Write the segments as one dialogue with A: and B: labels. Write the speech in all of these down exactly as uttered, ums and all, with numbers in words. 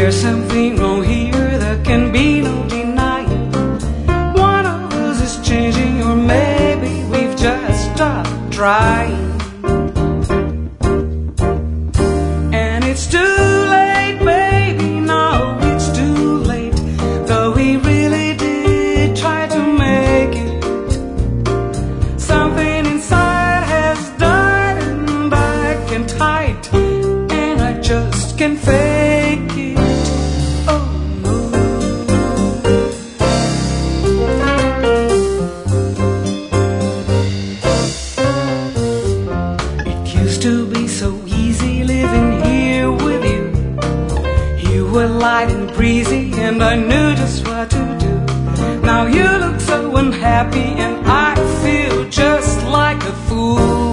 A: There's something wrong here, there can be no denying. One of us is changing, or maybe we've just stopped trying. And it's too late, baby, now it's too late. Though we really did try to make it, something inside has died and I can't hide, and I just can't fake it. Oh no. It used to be so easy living here with you. You were light and breezy and I knew just what to do. Now you look so unhappy and I feel just like a fool.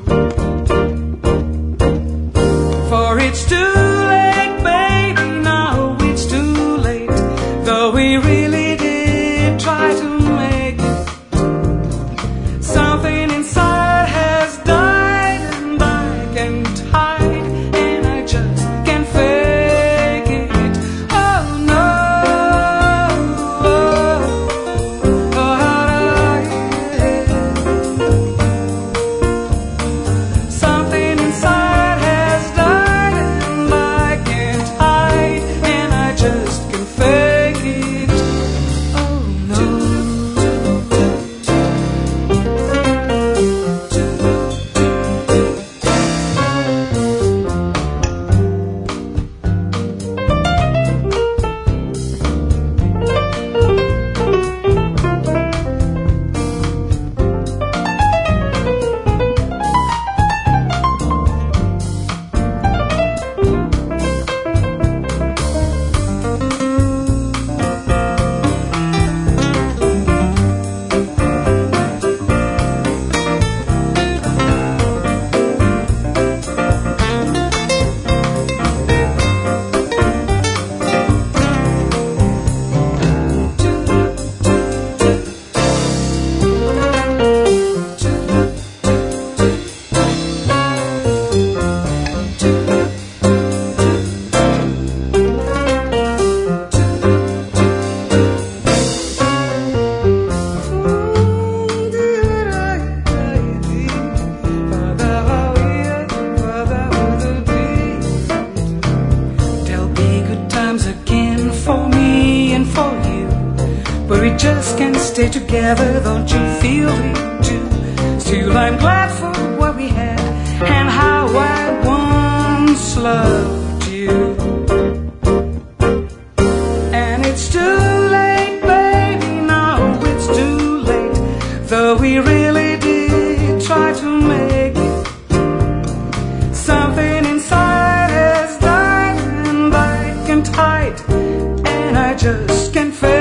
A: For it's too late, baby, now it's too late. Though we really did try to make it, something inside has died and I can't hide, and I just can't fake it. Oh no. Oh, yeah. Something inside has died and I can't hide, and I just can't fake it. Oh no. There'll be good times again for me and for you, but we just can't stay together, don't you feel it too? Still I'm glad for what we had and how I once loved you. And it's too late, baby, now it's too late. Though we really did try to make it, something inside has died and I can't hide, and I just can't fake